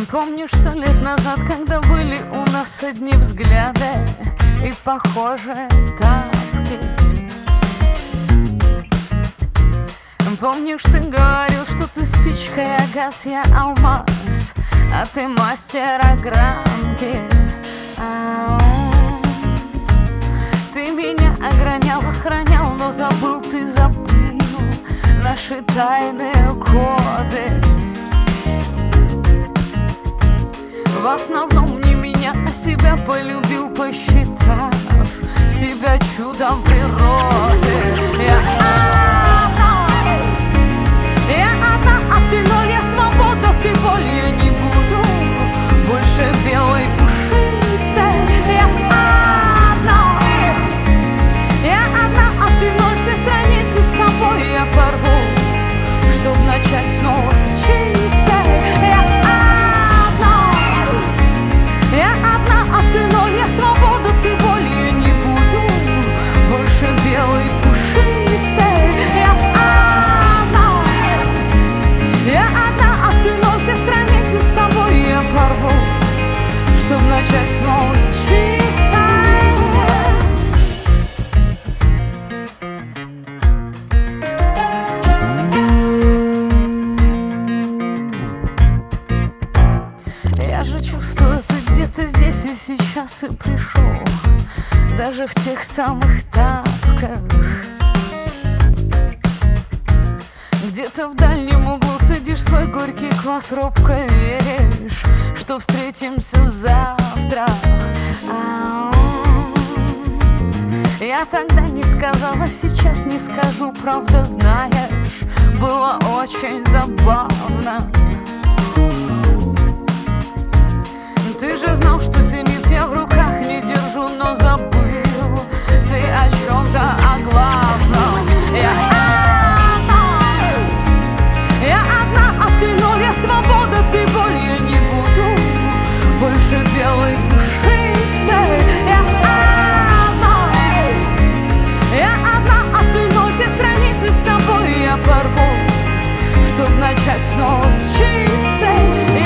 Помнишь 100 лет назад, когда были у нас одни взгляды и похожие тапки? Помнишь, ты говорил, что ты спичка, я газ, я алмаз, а ты мастер огранки. Ты меня огранял, охранял, но забыл, ты забыл наши тайные коды. В основном не меня, а себя полюбил, посчитав себя чудом природы. Я одна, а ты ноль, я свобода, ты боль, я не буду больше белой пушистой. Я одна, а ты ноль, все страницы с тобой я порву, чтоб начать снова с чистой. Я одна, а ты ноль, я свобода, ты боль, я не буду больше белой пушистой. Я одна, а ты ноль, все страницы с тобой я порву, чтоб начать снова с чистой. Я же чувствую, ты где-то здесь и сейчас и пришел, даже в тех самых тапках. Где-то в дальнем углу цедишь свой горький квас, робко веришь, что встретимся завтра. Я тогда не сказала, сейчас не скажу, правда, знаешь, было очень забавно. Ты же знал, что зениц я в руках не держу, но забыл ты о чем-то, о главном. Я одна, а ты ноль, я свобода, ты боль, я не буду больше белой пушистой. Я одна, а ты ноль, все страницы с тобой я порву, чтоб начать снова с чистой.